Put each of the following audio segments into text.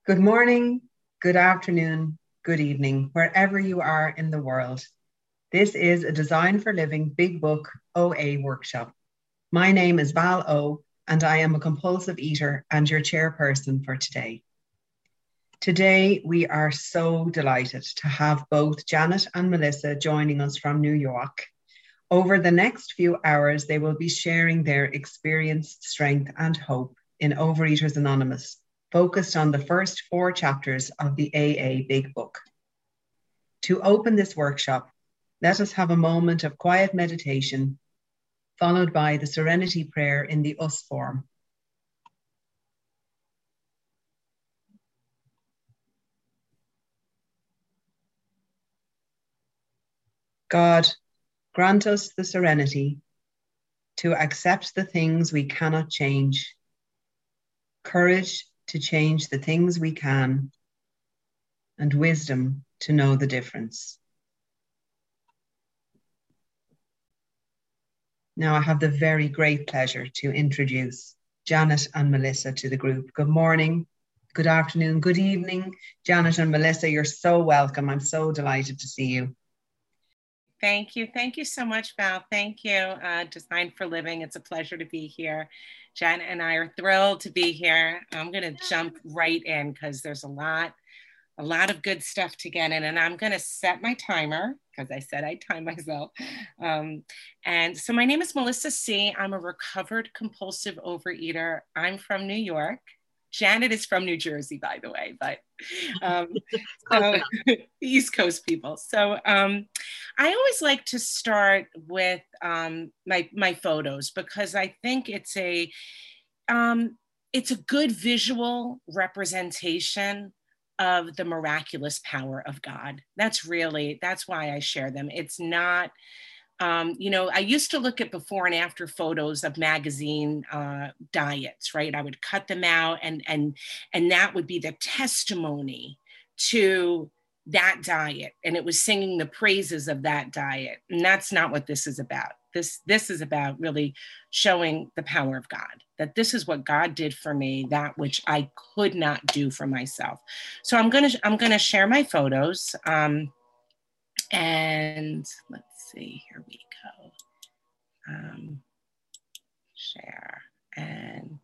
Good morning, good afternoon, good evening, wherever you are in the world. This is a Design for Living Big Book OA workshop. My name is Val O, and I am a compulsive eater and your chairperson for today. Today, we are so delighted to have both Janet and Melissa joining us from New York. Over the next few hours, they will be sharing their experience, strength, and hope in Overeaters Anonymous, focused on the first 4 chapters of the AA Big Book. To open this workshop, let us have a moment of quiet meditation, followed by the serenity prayer in the US form. God, grant us the serenity to accept the things we cannot change, courage to change the things we can, and wisdom to know the difference. Now I have the very great pleasure to introduce Janet and Melissa to the group. Good morning, good afternoon, good evening. Janet and Melissa, you're so welcome. I'm so delighted to see you. Thank you. Thank you so much, Val. Thank you. Design for Living. It's a pleasure to be here. Janet and I are thrilled to be here. I'm going to jump right in because there's a lot of good stuff to get in, and I'm going to set my timer because I said I'd time myself. And so my name is Melissa C. I'm a recovered compulsive overeater. I'm from New York. Janet is from New Jersey, by the way, but so East Coast people. So I always like to start with my photos because I think it's a good visual representation of the miraculous power of God. That's why I share them. It's not, I used to look at before and after photos of magazine diets, right? I would cut them out and that would be the testimony to that diet. And it was singing the praises of that diet. And that's not what this is about. This is about really showing the power of God, that this is what God did for me, that which I could not do for myself. So I'm gonna share my photos. And let's see, here we go. Share. And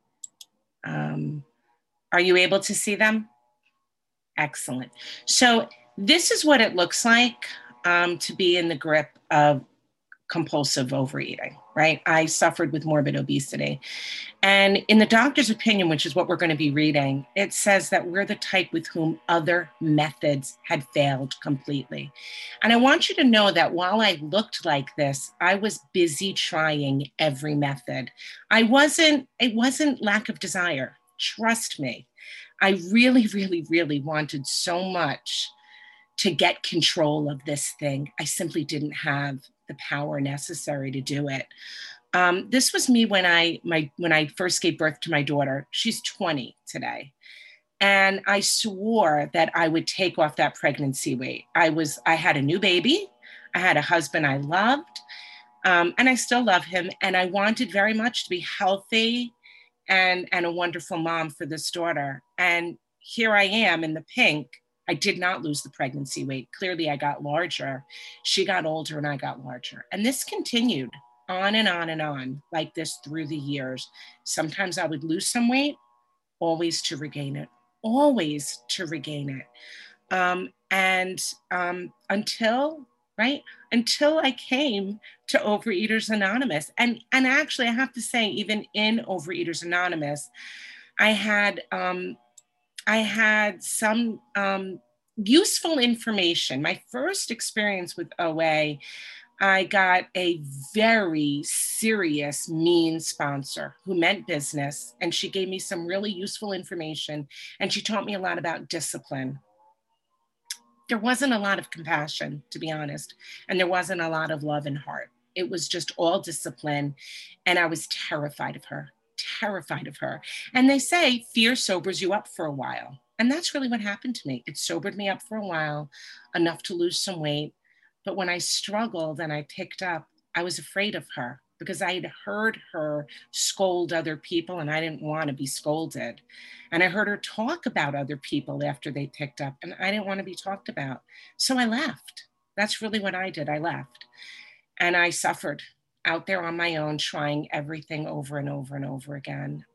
are you able to see them? Excellent. So this is what it looks like to be in the grip of compulsive overeating, right? I suffered with morbid obesity. And in the doctor's opinion, which is what we're going to be reading, it says that we're the type with whom other methods had failed completely. And I want you to know that while I looked like this, I was busy trying every method. It wasn't lack of desire. Trust me. I really, really, really wanted so much to get control of this thing. I simply didn't have the power necessary to do it. This was me when I first gave birth to my daughter. She's 20 today. And I swore that I would take off that pregnancy weight. I had a new baby. I had a husband I loved, and I still love him. And I wanted very much to be healthy and a wonderful mom for this daughter. And here I am in the pink. I did not lose the pregnancy weight. Clearly, I got larger. She got older and I got larger. And this continued on and on and on like this through the years. Sometimes I would lose some weight, always to regain it, always to regain it. Until I came to Overeaters Anonymous. And actually, I have to say, even in Overeaters Anonymous, I had some useful information. My first experience with OA, I got a very serious, mean sponsor who meant business, and she gave me some really useful information, and she taught me a lot about discipline. There wasn't a lot of compassion, to be honest, and there wasn't a lot of love and heart. It was just all discipline, and I was terrified of her. And they say fear sobers you up for a while. And that's really what happened to me. It sobered me up for a while, enough to lose some weight. But when I struggled and I picked up, I was afraid of her. because I had heard her scold other people and I didn't want to be scolded. And I heard her talk about other people after they picked up and I didn't want to be talked about. So I left. That's really what I did. I left and I suffered out there on my own, trying everything over and over and over again.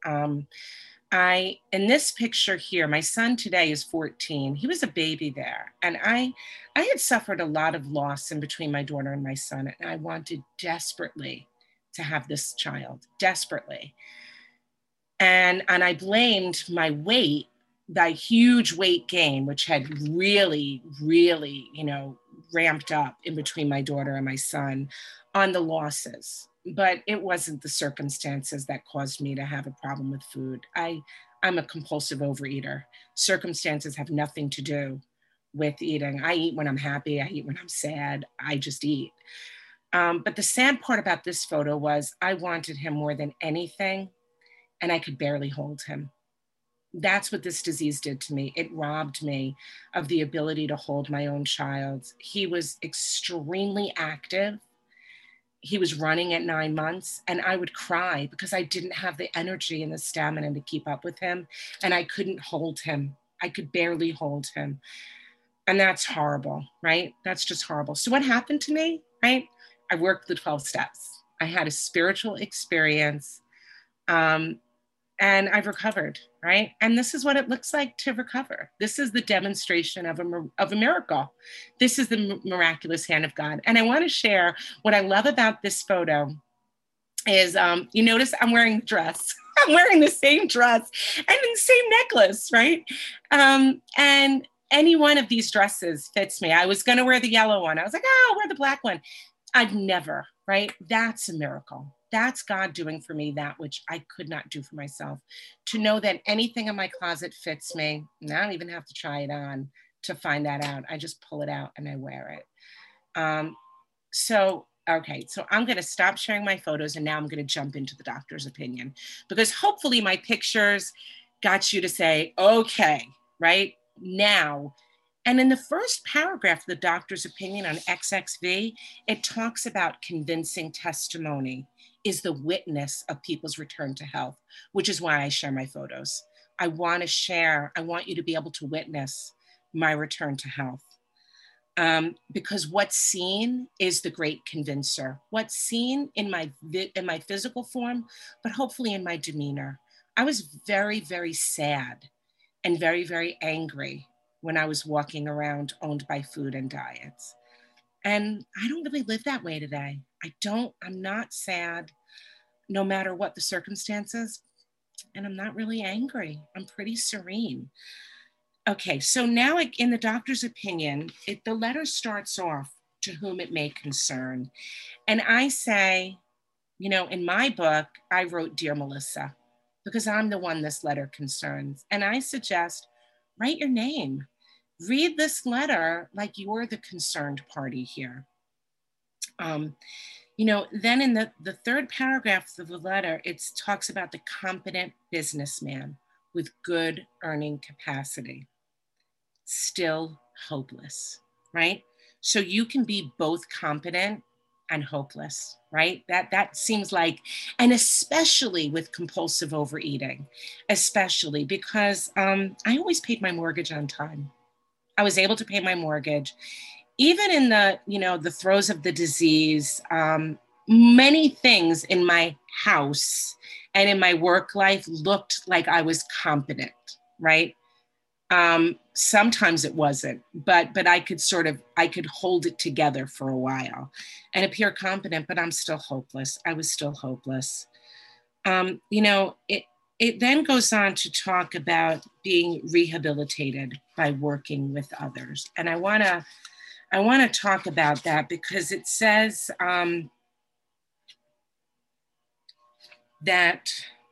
In this picture here, my son today is 14. He was a baby there. And I had suffered a lot of loss in between my daughter and my son. And I wanted desperately to have this child, desperately. And I blamed my weight, that huge weight gain, which had really, really, ramped up in between my daughter and my son, on the losses. But it wasn't the circumstances that caused me to have a problem with food. I'm a compulsive overeater. Circumstances have nothing to do with eating. I eat when I'm happy. I eat when I'm sad. I just eat. But the sad part about this photo was I wanted him more than anything, and I could barely hold him. That's what this disease did to me. It robbed me of the ability to hold my own child. He was extremely active. He was running at 9 months and I would cry because I didn't have the energy and the stamina to keep up with him. And I couldn't hold him. I could barely hold him. And that's horrible, right? That's just horrible. So what happened to me, right? I worked the 12 steps. I had a spiritual experience. And I've recovered, right? And this is what it looks like to recover. This is the demonstration of a miracle. This is the miraculous hand of God. And I want to share what I love about this photo is, you notice I'm wearing the dress. I'm wearing the same dress and the same necklace, right? And any one of these dresses fits me. I was going to wear the yellow one. I was like, oh, I'll wear the black one. I'd never, right? That's a miracle. That's God doing for me that which I could not do for myself. To know that anything in my closet fits me, and I don't even have to try it on to find that out. I just pull it out and I wear it. So I'm going to stop sharing my photos and now I'm going to jump into the doctor's opinion, because hopefully my pictures got you to say, okay, right now. And in the first paragraph of the doctor's opinion on XXV, it talks about convincing testimony is the witness of people's return to health, which is why I share my photos. I want you to be able to witness my return to health. Because what's seen is the great convincer. What's seen in my physical form, but hopefully in my demeanor. I was very, very sad and very, very angry when I was walking around owned by food and diets. And I don't really live that way today. I'm not sad no matter what the circumstances, and I'm not really angry. I'm pretty serene. Okay, so now in the doctor's opinion, the letter starts off, to whom it may concern. And I say, in my book, I wrote, Dear Melissa, because I'm the one this letter concerns. And I suggest, write your name. Read this letter like you're the concerned party here. Then in the third paragraph of the letter, it talks about the competent businessman with good earning capacity, still hopeless, right? So you can be both competent and hopeless, right? That seems like, and especially with compulsive overeating, especially because I always paid my mortgage on time. I was able to pay my mortgage. Even in the throes of the disease, many things in my house and in my work life looked like I was competent, right? Sometimes it wasn't, but I could hold it together for a while and appear competent, but I'm still hopeless. I was still hopeless. It then goes on to talk about being rehabilitated by working with others. And I want to talk about that because it says that,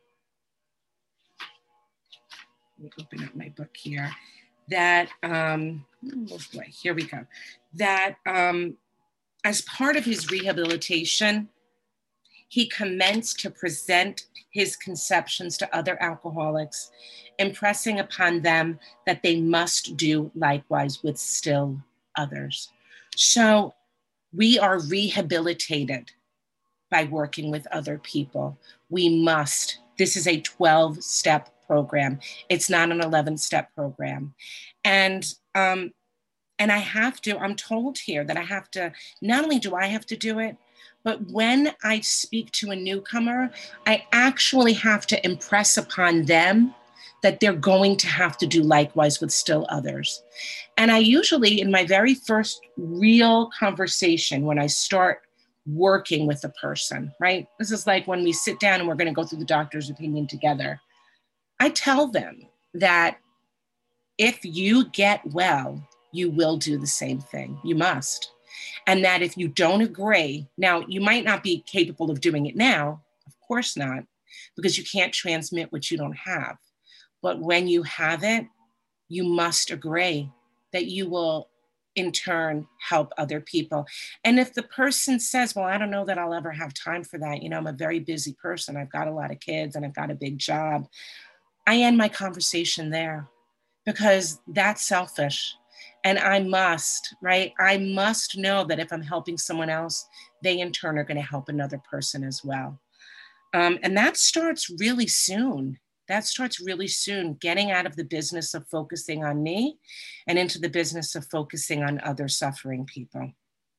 let me open up my book here, that, here we go, that as part of his rehabilitation, he commenced to present his conceptions to other alcoholics, impressing upon them that they must do likewise with still others. So we are rehabilitated by working with other people. We must. This is a 12-step program. It's not an 11-step program. And I have to, I'm told here that I have to, not only do I have to do it, but when I speak to a newcomer, I actually have to impress upon them that they're going to have to do likewise with still others. And I usually, in my very first real conversation, when I start working with a person, right? This is like when we sit down and we're going to go through the doctor's opinion together. I tell them that if you get well, you will do the same thing. You must. And that if you don't agree, now you might not be capable of doing it now, of course not, because you can't transmit what you don't have. But when you have it, you must agree that you will in turn help other people. And if the person says, well, I don't know that I'll ever have time for that. You know, I'm a very busy person. I've got a lot of kids and I've got a big job. I end my conversation there because that's selfish. And I must, right? I must know that if I'm helping someone else, they in turn are going to help another person as well. And that starts really soon. Getting out of the business of focusing on me and into the business of focusing on other suffering people.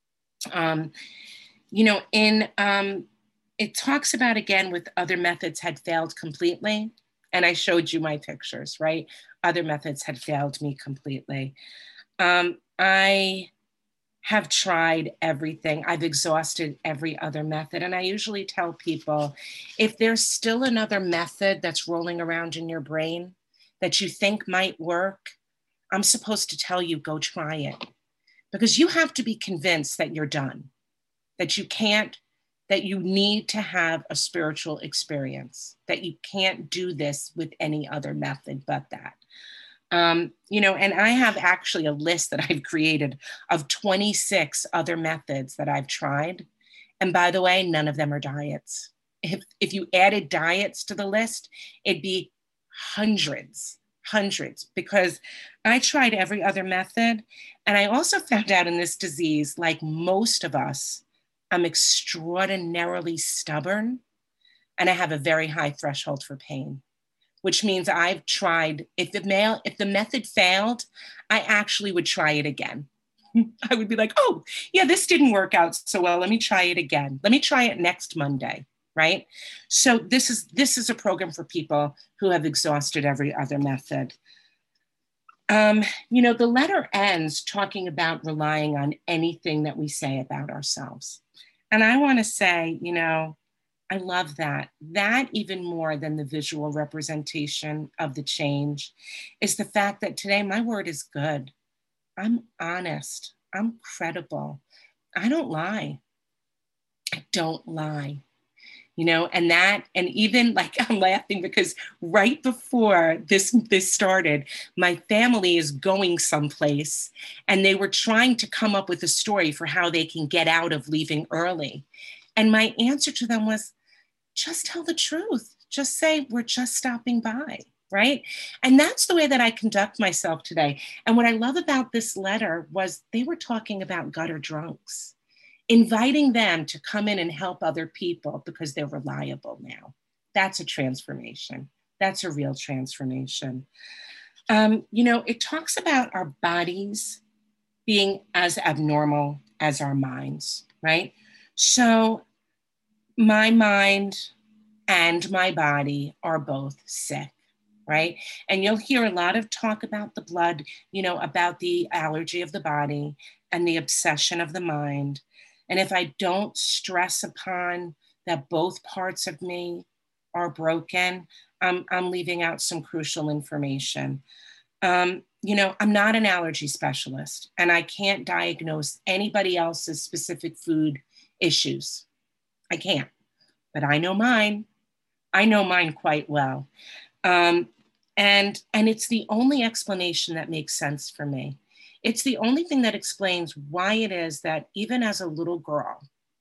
It talks about, again, with other methods had failed completely. And I showed you my pictures, right? Other methods had failed me completely. I have tried everything. I've exhausted every other method. And I usually tell people, if there's still another method that's rolling around in your brain that you think might work, I'm supposed to tell you, go try it. Because you have to be convinced that you're done, that you can't, that you need to have a spiritual experience, that you can't do this with any other method but that. And I have actually a list that I've created of 26 other methods that I've tried. And by the way, none of them are diets. If you added diets to the list, it'd be hundreds, because I tried every other method. And I also found out in this disease, like most of us, I'm extraordinarily stubborn and I have a very high threshold for pain, which means I've tried, if the method failed, I actually would try it again. I would be like, oh, yeah, this didn't work out so well. Let me try it again. Let me try it next Monday, right? So this is a program for people who have exhausted every other method. The letter ends talking about relying on anything that we say about ourselves. And I want to say, I love that. That even more than the visual representation of the change is the fact that today my word is good. I'm honest. I'm credible. I don't lie. I don't lie. And even like I'm laughing because right before this started, my family is going someplace and they were trying to come up with a story for how they can get out of leaving early. And my answer to them was, just tell the truth. Just say, we're just stopping by, right? And that's the way that I conduct myself today. And what I love about this letter was they were talking about gutter drunks, inviting them to come in and help other people because they're reliable now. That's a transformation. That's a real transformation. It talks about our bodies being as abnormal as our minds, right? So my mind and my body are both sick, right? And you'll hear a lot of talk about the blood, about the allergy of the body and the obsession of the mind. And if I don't stress upon that both parts of me are broken, I'm leaving out some crucial information. I'm not an allergy specialist and I can't diagnose anybody else's specific food issues. I can't, but I know mine. I know mine quite well. And it's the only explanation that makes sense for me. It's the only thing that explains why it is that even as a little girl,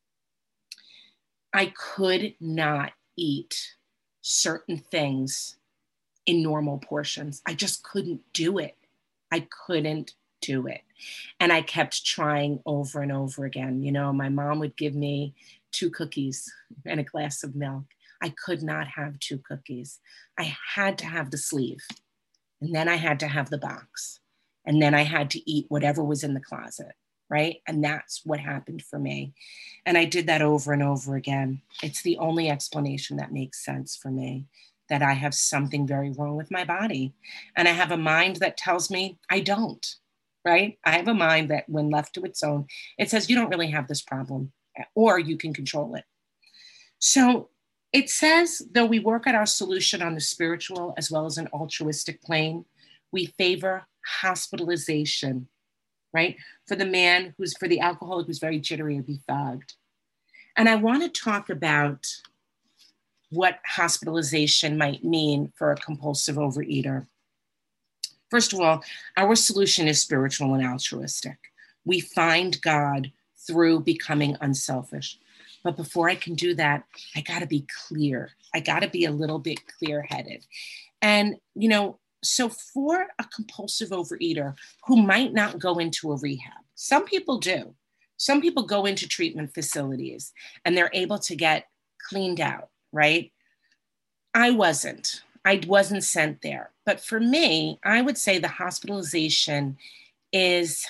I could not eat certain things in normal portions. I just couldn't do it. I couldn't do it. And I kept trying over and over again. My mom would give me 2 cookies and a glass of milk. I could not have 2 cookies. I had to have the sleeve, and then I had to have the box, and then I had to eat whatever was in the closet, right? And that's what happened for me. And I did that over and over again. It's the only explanation that makes sense for me, that I have something very wrong with my body. And I have a mind that tells me I don't, right? I have a mind that when left to its own, it says, you don't really have this problem, or you can control it. So it says, though we work at our solution on the spiritual as well as an altruistic plane, we favor hospitalization, right? For the alcoholic who's very jittery or befogged. And I want to talk about what hospitalization might mean for a compulsive overeater. First of all, our solution is spiritual and altruistic. We find God through becoming unselfish. But before I can do that, I got to be clear. I got to be a little bit clear-headed. And, so for a compulsive overeater who might not go into a rehab, some people do. Some people go into treatment facilities and they're able to get cleaned out, right? I wasn't sent there. But for me, I would say the hospitalization is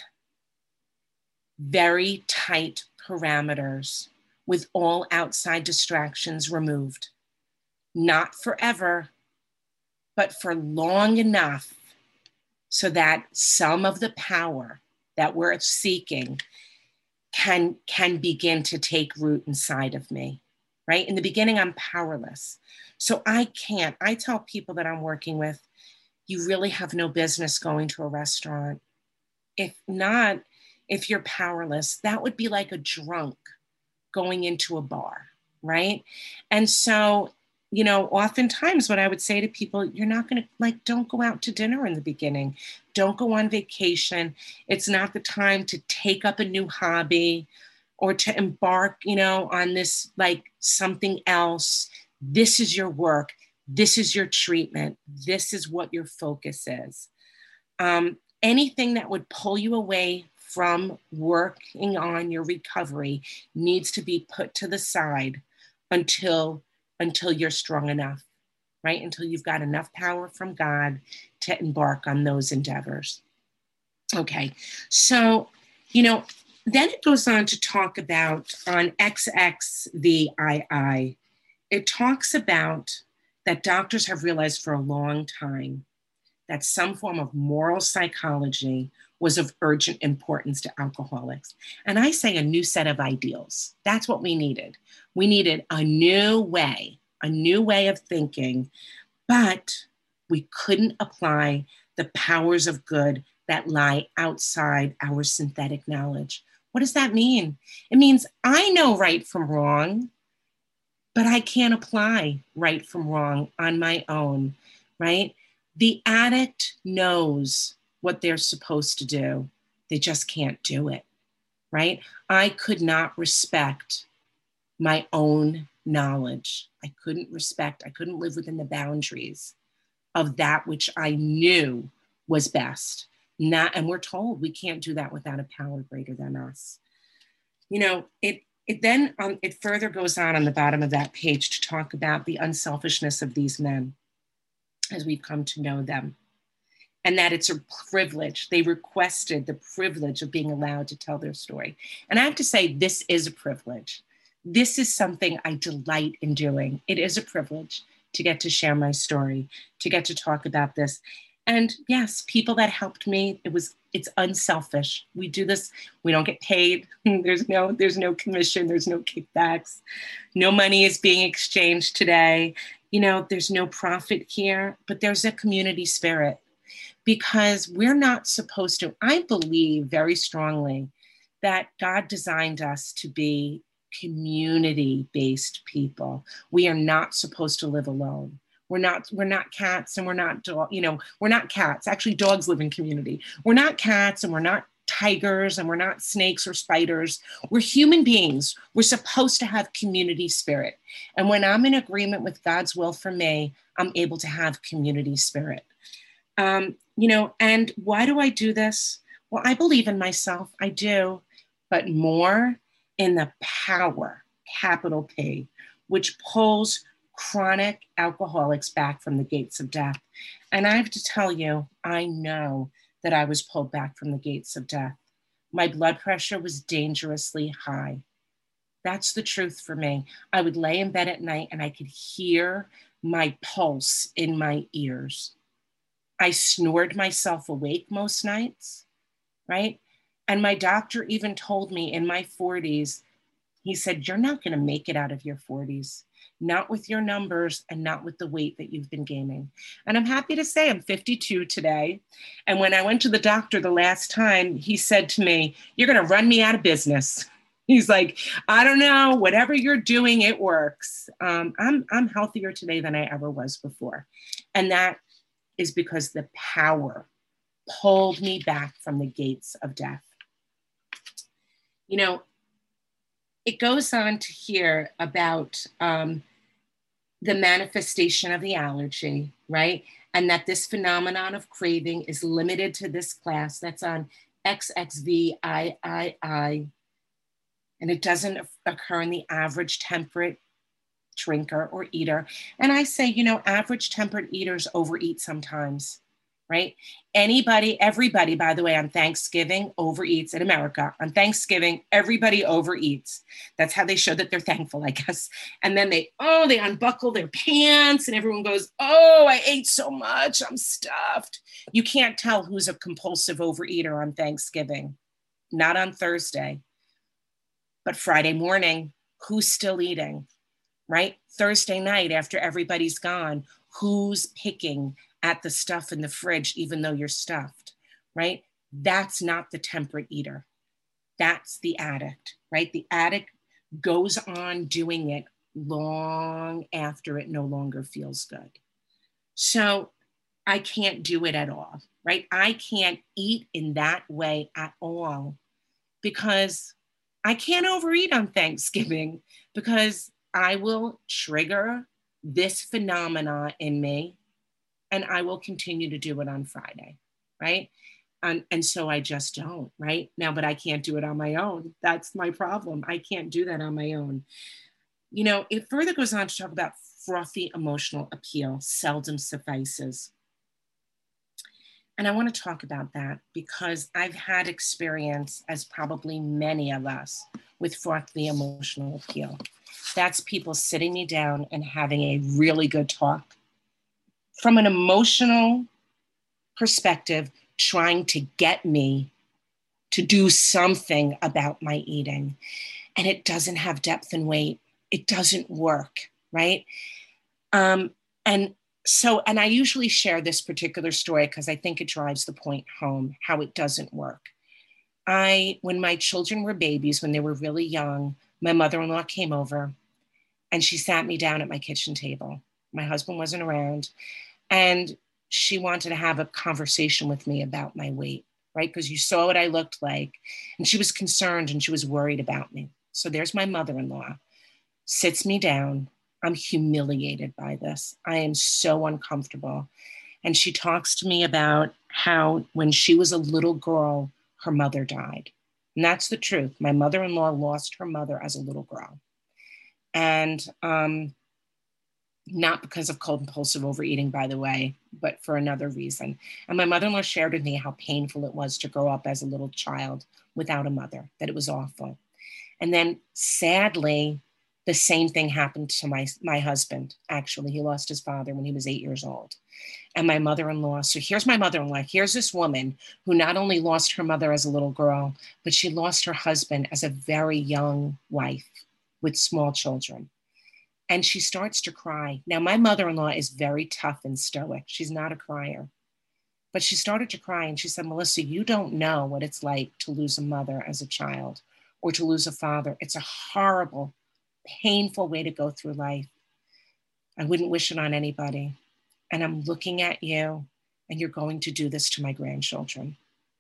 very tight parameters with all outside distractions removed. Not forever, but for long enough so that some of the power that we're seeking can begin to take root inside of me, right? In the beginning, I'm powerless. So I tell people that I'm working with, you really have no business going to a restaurant. If you're powerless, that would be like a drunk going into a bar, right? And so, oftentimes what I would say to people, you're not going to don't go out to dinner in the beginning. Don't go on vacation. It's not the time to take up a new hobby or to embark, on this, something else. This is your work. This is your treatment. This is what your focus is. Anything that would pull you away from working on your recovery needs to be put to the side until you're strong enough, right? Until you've got enough power from God to embark on those endeavors. Okay, so, then it goes on to talk about on XXVII, it talks about that doctors have realized for a long time that some form of moral psychology was of urgent importance to alcoholics. And I say a new set of ideals. That's what we needed. We needed a new way of thinking, but we couldn't apply the powers of good that lie outside our synthetic knowledge. What does that mean? It means I know right from wrong, but I can't apply right from wrong on my own, right? The addict knows what they're supposed to do. They just can't do it, right? I could not respect my own knowledge. I couldn't live within the boundaries of that which I knew was best. And we're told we can't do that without a power greater than us. It further goes on the bottom of that page to talk about the unselfishness of these men as we've come to know them, and that it's a privilege. They requested the privilege of being allowed to tell their story. And I have to say, this is a privilege. This is something I delight in doing. It is a privilege to get to share my story, to get to talk about this. And yes, people that helped me, it's unselfish. We do this, we don't get paid. There's no commission, there's no kickbacks. No money is being exchanged today. There's no profit here, but there's a community spirit, because we're not supposed to. I believe very strongly that God designed us to be community-based people. We are not supposed to live alone. We're not cats, and we're not we're not cats. Actually, dogs live in community. We're not cats, and we're not tigers, and we're not snakes or spiders. We're human beings. We're supposed to have community spirit. And when I'm in agreement with God's will for me, I'm able to have community spirit. And why do I do this? Well, I believe in myself. I do, but more in the power capital P, which pulls chronic alcoholics back from the gates of death. And I have to tell you, I know that I was pulled back from the gates of death. My blood pressure was dangerously high. That's the truth for me. I would lay in bed at night and I could hear my pulse in my ears. I snored myself awake most nights, right? And my doctor even told me in my 40s, he said, you're not going to make it out of your 40s, not with your numbers and not with the weight that you've been gaining. And I'm happy to say I'm 52 today. And when I went to the doctor the last time, he said to me, you're going to run me out of business. He's like, I don't know, whatever you're doing, it works. I'm healthier today than I ever was before. And that is because the power pulled me back from the gates of death. You know, it goes on to hear about the manifestation of the allergy, right? And that this phenomenon of craving is limited to this class. That's on XXVIII. And it doesn't occur in the average temperate drinker or eater. And I say, you know, average temperate eaters overeat sometimes, right? Everybody, by the way, on Thanksgiving overeats in America. On Thanksgiving, everybody overeats. That's how they show that they're thankful, I guess. And then they unbuckle their pants and everyone goes, oh, I ate so much, I'm stuffed. You can't tell who's a compulsive overeater on Thanksgiving, not on Thursday. But Friday morning, who's still eating, right? Thursday night, after everybody's gone, who's picking at the stuff in the fridge, even though you're stuffed, right? That's not the temperate eater. That's the addict, right? The addict goes on doing it long after it no longer feels good. So I can't do it at all, right? I can't eat in that way at all because I can't overeat on Thanksgiving because I will trigger this phenomena in me and I will continue to do it on Friday, right? And so I just don't, right? Now, but I can't do it on my own. That's my problem. I can't do that on my own. You know, it further goes on to talk about frothy emotional appeal seldom suffices. And I want to talk about that because I've had experience, as probably many of us, with frothy emotional appeal. That's people sitting me down and having a really good talk from an emotional perspective, trying to get me to do something about my eating. And it doesn't have depth and weight. It doesn't work, right? And I usually share this particular story because I think it drives the point home, how it doesn't work. When my children were babies, when they were really young, my mother-in-law came over and she sat me down at my kitchen table. My husband wasn't around and she wanted to have a conversation with me about my weight, right? Because you saw what I looked like and she was concerned and she was worried about me. So there's my mother-in-law, sits me down. I'm humiliated by this. I am so uncomfortable. And she talks to me about how when she was a little girl, her mother died. And that's the truth. My mother-in-law lost her mother as a little girl. And not because of compulsive overeating, by the way, but for another reason. And my mother-in-law shared with me how painful it was to grow up as a little child without a mother, that it was awful. And then sadly, the same thing happened to my husband. Actually, he lost his father when he was 8 years old. And my mother-in-law, so here's my mother-in-law, here's this woman who not only lost her mother as a little girl, but she lost her husband as a very young wife with small children. And she starts to cry. Now, my mother-in-law is very tough and stoic. She's not a crier. But she started to cry and she said, Melissa, you don't know what it's like to lose a mother as a child or to lose a father. It's a horrible, painful way to go through life. I wouldn't wish it on anybody. And I'm looking at you and you're going to do this to my grandchildren.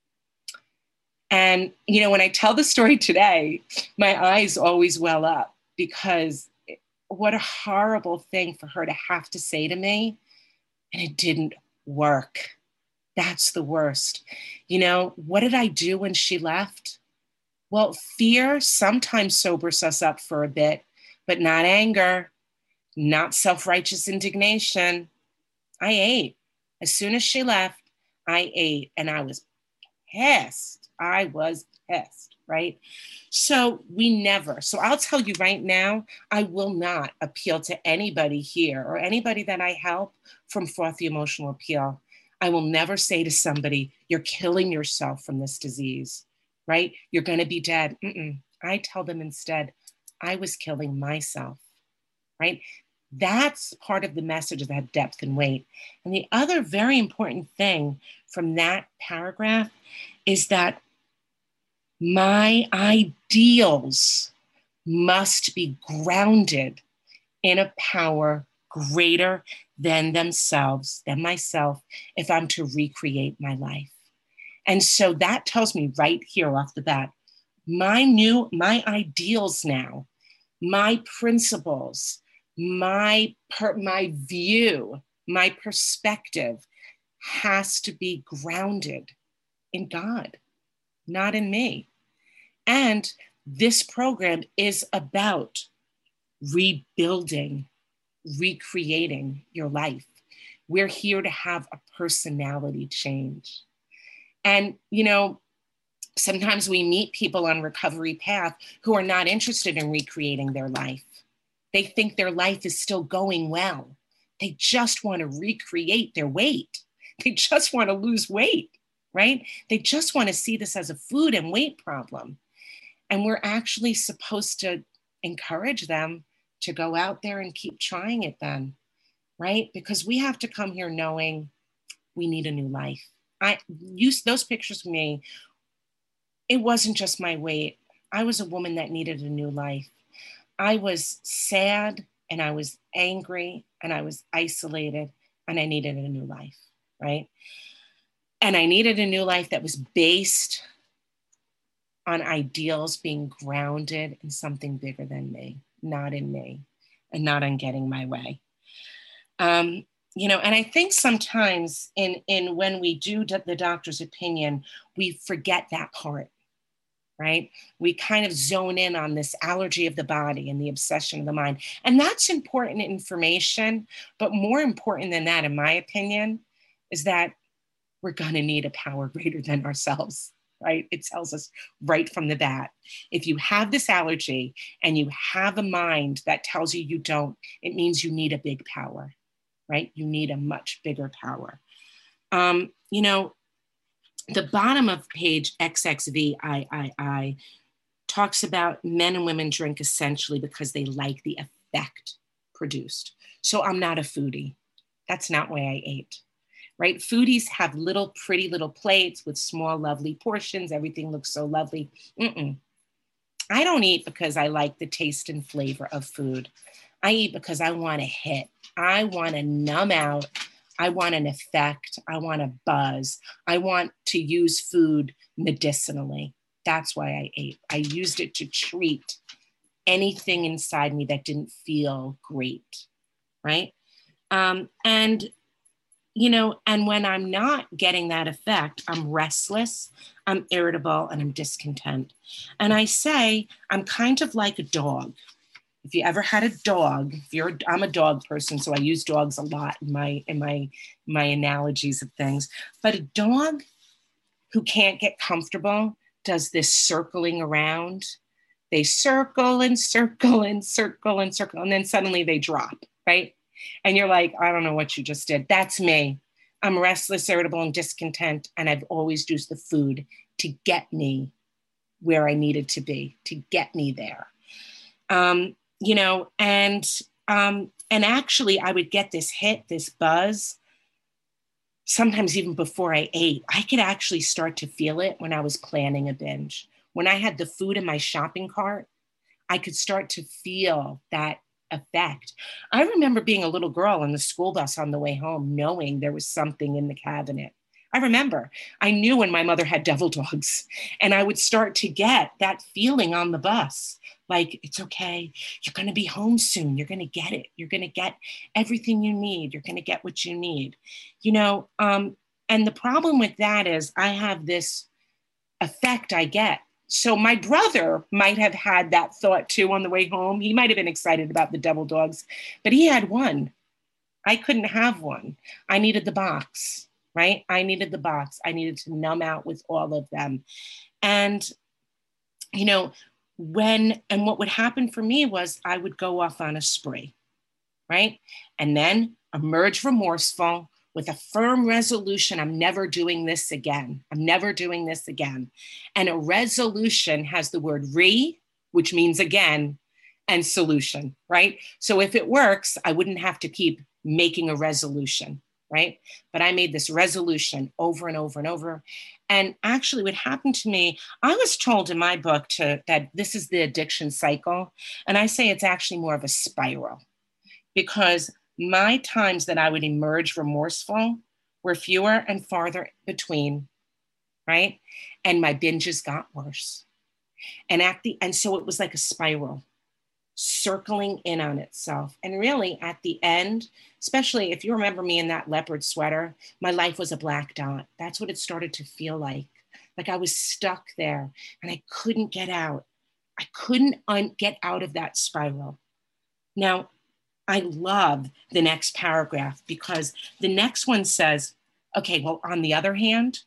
And, you know, when I tell the story today, my eyes always well up because what a horrible thing for her to have to say to me. And it didn't work. That's the worst. You know, what did I do when she left? Well, fear sometimes sobers us up for a bit, but not anger, not self-righteous indignation. I ate. As soon as she left, I ate, and I was pissed. I was pissed, right? So I'll tell you right now, I will not appeal to anybody here or anybody that I help from frothy emotional appeal. I will never say to somebody, you're killing yourself from this disease, right? You're going to be dead. I tell them instead, I was killing myself, right? That's part of the message of that depth and weight. And the other very important thing from that paragraph is that my ideals must be grounded in a power greater than themselves, than myself, if I'm to recreate my life. And so that tells me right here off the bat, my ideals now, my principles, my view, my perspective has to be grounded in God, not in me. And this program is about rebuilding, recreating your life. We're here to have a personality change. And, sometimes we meet people on recovery path who are not interested in recreating their life. They think their life is still going well. They just want to recreate their weight. They just want to lose weight, right? They just want to see this as a food and weight problem. And we're actually supposed to encourage them to go out there and keep trying it then, right? Because we have to come here knowing we need a new life. I used those pictures of me. It wasn't just my weight. I was a woman that needed a new life. I was sad and I was angry and I was isolated and I needed a new life, right? And I needed a new life that was based on ideals being grounded in something bigger than me, not in me, and not on getting my way. And I think sometimes in when we do the doctor's opinion, we forget that part, right? We kind of zone in on this allergy of the body and the obsession of the mind. And that's important information, but more important than that, in my opinion, is that we're gonna need a power greater than ourselves, right? It tells us right from the bat. If you have this allergy and you have a mind that tells you you don't, it means you need a big power, right? You need a much bigger power. The bottom of page XXVIII talks about men and women drink essentially because they like the effect produced. So I'm not a foodie. That's not why I ate, right? Foodies have little pretty little plates with small, lovely portions. Everything looks so lovely. I don't eat because I like the taste and flavor of food. I eat because I want to hit. I want to numb out. I want an effect. I want a buzz. I want to use food medicinally. That's why I ate. I used it to treat anything inside me that didn't feel great, right? And when I'm not getting that effect, I'm restless, I'm irritable, and I'm discontent. And I say, I'm kind of like a dog. If you ever had a dog, I'm a dog person, so I use dogs a lot in my analogies of things. But a dog who can't get comfortable does this circling around. They circle and circle and circle and circle, and then suddenly they drop, right? And you're like, I don't know what you just did. That's me. I'm restless, irritable, and discontent, and I've always used the food to get me where I needed to be, to get me there. And actually I would get this hit, this buzz, sometimes even before I ate. I could actually start to feel it when I was planning a binge. When I had the food in my shopping cart, I could start to feel that effect. I remember being a little girl on the school bus on the way home, knowing there was something in the cabinet. I knew when my mother had devil dogs, and I would start to get that feeling on the bus. Like, it's okay. You're going to be home soon. You're going to get it. You're going to get everything you need. You're going to get what you need, and the problem with that is I have this effect I get So my brother might have had that thought too on the way home. He might have been excited about the devil dogs, but he had one. I couldn't have one. I needed the box, right? I needed the box. I needed to numb out with all of them. And, you know, what would happen for me was I would go off on a spree, right? And then emerge remorseful with a firm resolution. I'm never doing this again. I'm never doing this again. And a resolution has the word which means again, and solution, right? So if it works, I wouldn't have to keep making a resolution, right? But I made this resolution over and over and over. And actually what happened to me, I was told in my book that this is the addiction cycle. And I say it's actually more of a spiral, because my times that I would emerge remorseful were fewer and farther between, right? And my binges got worse. And so it was like a spiral circling in on itself. And really at the end, especially if you remember me in that leopard sweater, my life was a black dot. That's what it started to feel like. Like I was stuck there and I couldn't get out. I couldn't get out of that spiral. Now, I love the next paragraph because the next one says, okay, well, on the other hand,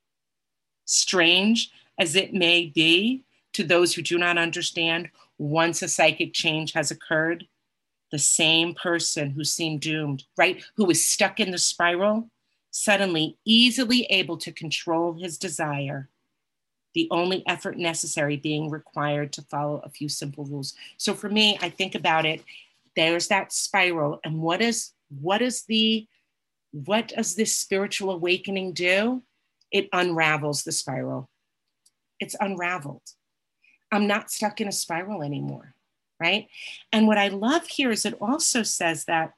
strange as it may be to those who do not understand, once a psychic change has occurred, the same person who seemed doomed, right, who was stuck in the spiral, suddenly easily able to control his desire, the only effort necessary being required to follow a few simple rules. So for me, I think about it, there's that spiral. And what does this spiritual awakening do? It unravels the spiral. It's unraveled. I'm not stuck in a spiral anymore, right? And what I love here is it also says that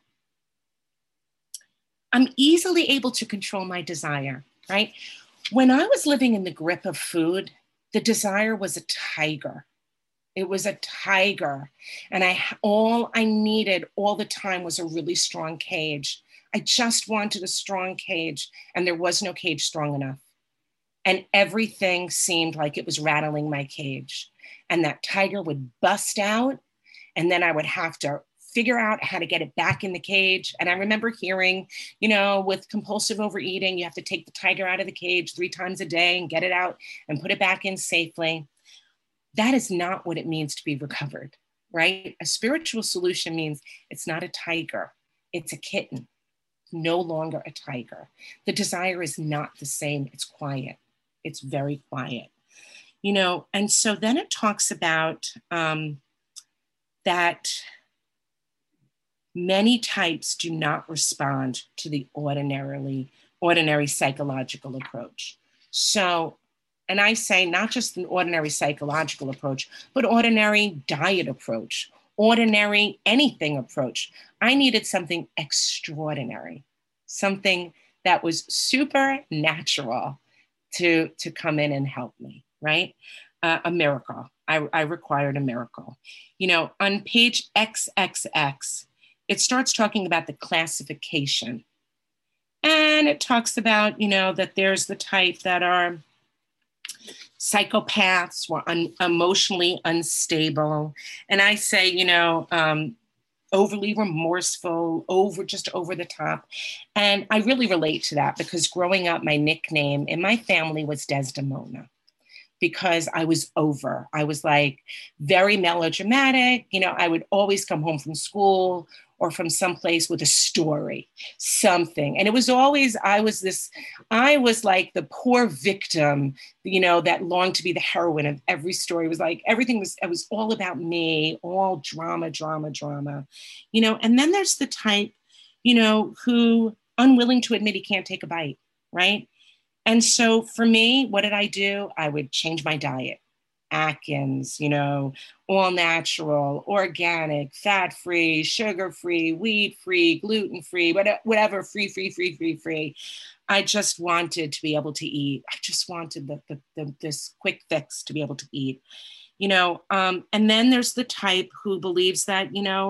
I'm easily able to control my desire, right? When I was living in the grip of food, the desire was a tiger. It was a tiger. And all I needed all the time was a really strong cage. I just wanted a strong cage, and there was no cage strong enough. And everything seemed like it was rattling my cage. And that tiger would bust out, and then I would have to figure out how to get it back in the cage. And I remember hearing, with compulsive overeating, you have to take the tiger out of the cage 3 times a day and get it out and put it back in safely. That is not what it means to be recovered, right? A spiritual solution means it's not a tiger, it's a kitten, no longer a tiger. The desire is not the same, it's quiet. It's very quiet, and so then it talks about that many types do not respond to the ordinary psychological approach. So, and I say not just an ordinary psychological approach, but ordinary diet approach, ordinary anything approach. I needed something extraordinary, something that was supernatural to come in and help me, right? A miracle. I required a miracle. On page XXX, it starts talking about the classification. And it talks about, that there's the type that are psychopaths or emotionally unstable. And I say, overly remorseful, just over the top. And I really relate to that because growing up, my nickname in my family was Desdemona, because I was over. I was like very melodramatic. I would always come home from school or from someplace with a story, something. And it was always, I was like the poor victim, that longed to be the heroine of every story. It was like, it was all about me, all drama. And then there's the type, who unwilling to admit he can't take a bite, right? And so for me, what did I do? I would change my diet. Atkins, all natural, organic, fat-free, sugar-free, wheat-free, gluten-free, whatever, free. I just wanted to be able to eat. I just wanted this quick fix to be able to eat, and then there's the type who believes that,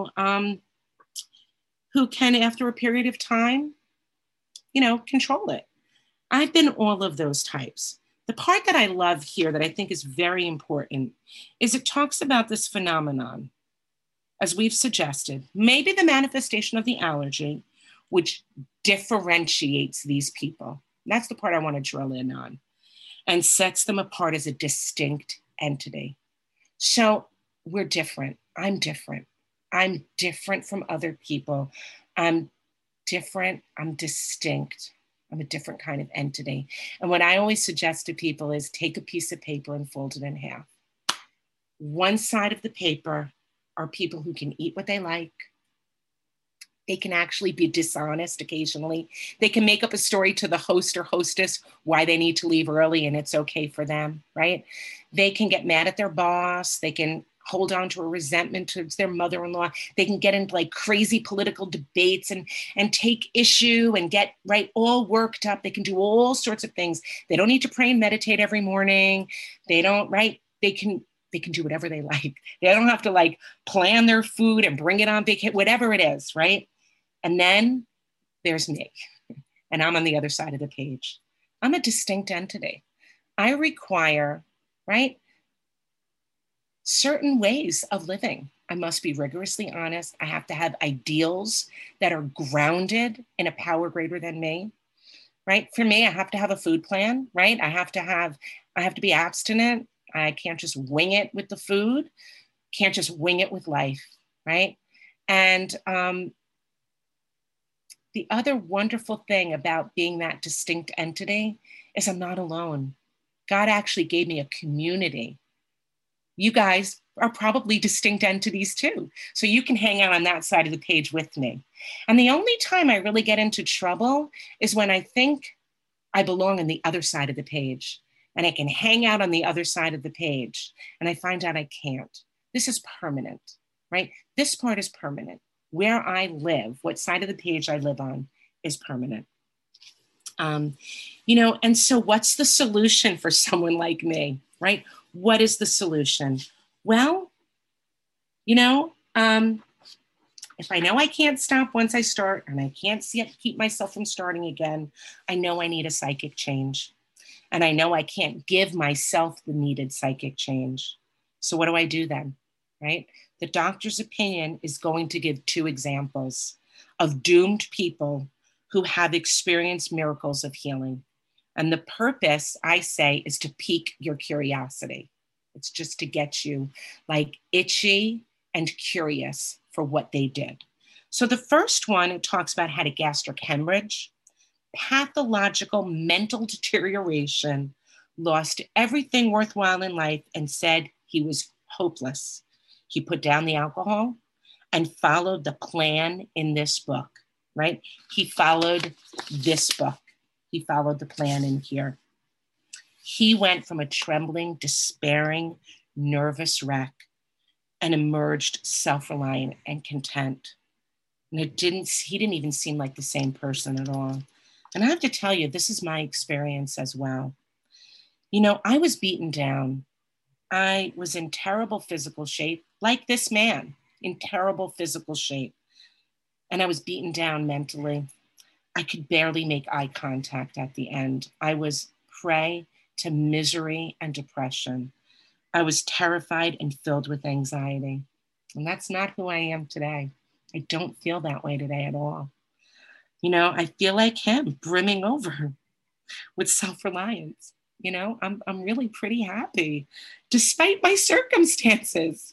who can, after a period of time, control it. I've been all of those types. The part that I love here that I think is very important is it talks about this phenomenon, as we've suggested, maybe the manifestation of the allergy, which differentiates these people. That's the part I want to drill in on and sets them apart as a distinct entity. So we're different. I'm different. I'm different from other people. I'm different. I'm distinct. I'm a different kind of entity. And what I always suggest to people is take a piece of paper and fold it in half. One side of the paper are people who can eat what they like. They can actually be dishonest occasionally. They can make up a story to the host or hostess why they need to leave early and it's okay for them, right? They can get mad at their boss. They can hold on to a resentment towards their mother-in-law. They can get into like crazy political debates and take issue and get all worked up. They can do all sorts of things. They don't need to pray and meditate every morning. They don't, right? They can do whatever they like. They don't have to like plan their food and bring it on vacation, whatever it is, right? And then there's me, and I'm on the other side of the page. I'm a distinct entity. I require, right, certain ways of living. I must be rigorously honest. I have to have ideals that are grounded in a power greater than me, right? For me, I have to have a food plan, right? I have to be abstinent. I can't just wing it with the food. Can't just wing it with life, right? And the other wonderful thing about being that distinct entity is I'm not alone. God actually gave me a community. You guys are probably distinct entities too. So you can hang out on that side of the page with me. And the only time I really get into trouble is when I think I belong on the other side of the page and I can hang out on the other side of the page and I find out I can't. This is permanent, right? This part is permanent. Where I live, what side of the page I live on is permanent. And so what's the solution for someone like me, right? What is the solution? Well, if I know I can't stop once I start and I can't keep myself from starting again, I know I need a psychic change. And I know I can't give myself the needed psychic change. So what do I do then, right? The doctor's opinion is going to give 2 examples of doomed people who have experienced miracles of healing. And the purpose, I say, is to pique your curiosity. It's just to get you like itchy and curious for what they did. So the first one, it talks about had a gastric hemorrhage, pathological mental deterioration, lost everything worthwhile in life, and said he was hopeless. He put down the alcohol and followed the plan in this book, right? He followed this book. He followed the plan in here. He went from a trembling, despairing, nervous wreck and emerged self-reliant and content. And he didn't even seem like the same person at all. And I have to tell you, this is my experience as well. I was beaten down. I was in terrible physical shape, like this man, in terrible physical shape. And I was beaten down mentally. I could barely make eye contact at the end. I was prey to misery and depression. I was terrified and filled with anxiety. And that's not who I am today. I don't feel that way today at all. I feel like him, brimming over with self-reliance. I'm really pretty happy despite my circumstances.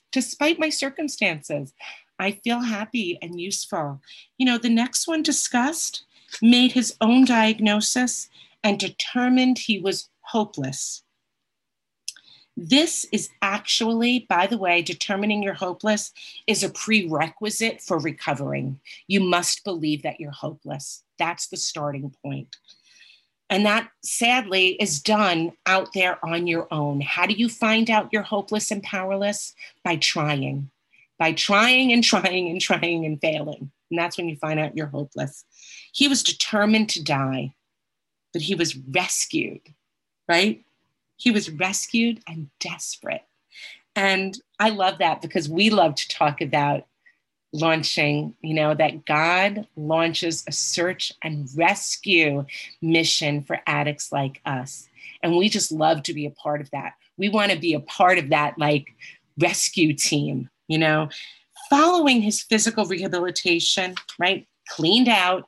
I feel happy and useful. The next one discussed made his own diagnosis and determined he was hopeless. This is actually, by the way, determining you're hopeless is a prerequisite for recovering. You must believe that you're hopeless. That's the starting point. And that, sadly, is done out there on your own. How do you find out you're hopeless and powerless? By trying and trying and failing. And that's when you find out you're hopeless. He was determined to die, but he was rescued, right? He was rescued and desperate. And I love that because we love to talk about launching, that God launches a search and rescue mission for addicts like us. And we just love to be a part of that. We want to be a part of that rescue team, following his physical rehabilitation, right? Cleaned out.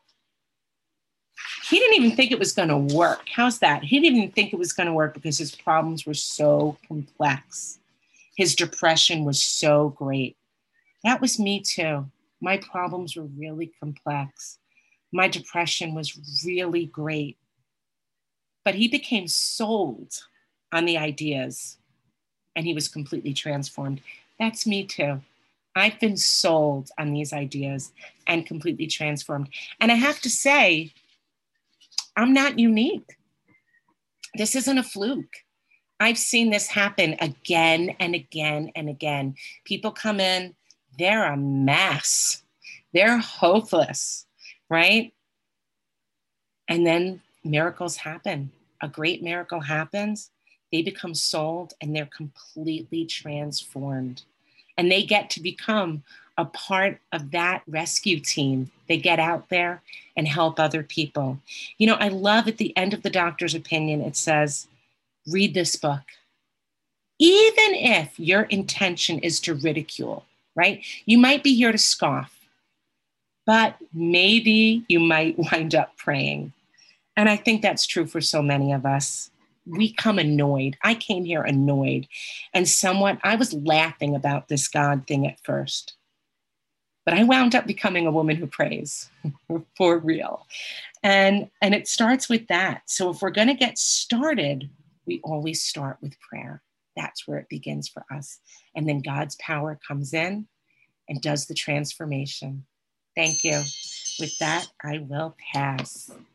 He didn't even think it was going to work. How's that? He didn't even think it was going to work because his problems were so complex. His depression was so great. That was me too. My problems were really complex. My depression was really great. But he became sold on the ideas and he was completely transformed. That's me too. I've been sold on these ideas and completely transformed. And I have to say, I'm not unique. This isn't a fluke. I've seen this happen again and again and again. People come in, they're a mess. They're hopeless, right? And then miracles happen. A great miracle happens. They become sold and they're completely transformed. And they get to become a part of that rescue team. They get out there and help other people. I love at the end of the doctor's opinion, it says, read this book. Even if your intention is to ridicule, right? You might be here to scoff, but maybe you might wind up praying. And I think that's true for so many of us. We come annoyed. I came here annoyed and somewhat, I was laughing about this God thing at first, but I wound up becoming a woman who prays for real. And it starts with that. So if we're going to get started, we always start with prayer. That's where it begins for us. And then God's power comes in and does the transformation. Thank you. With that, I will pass.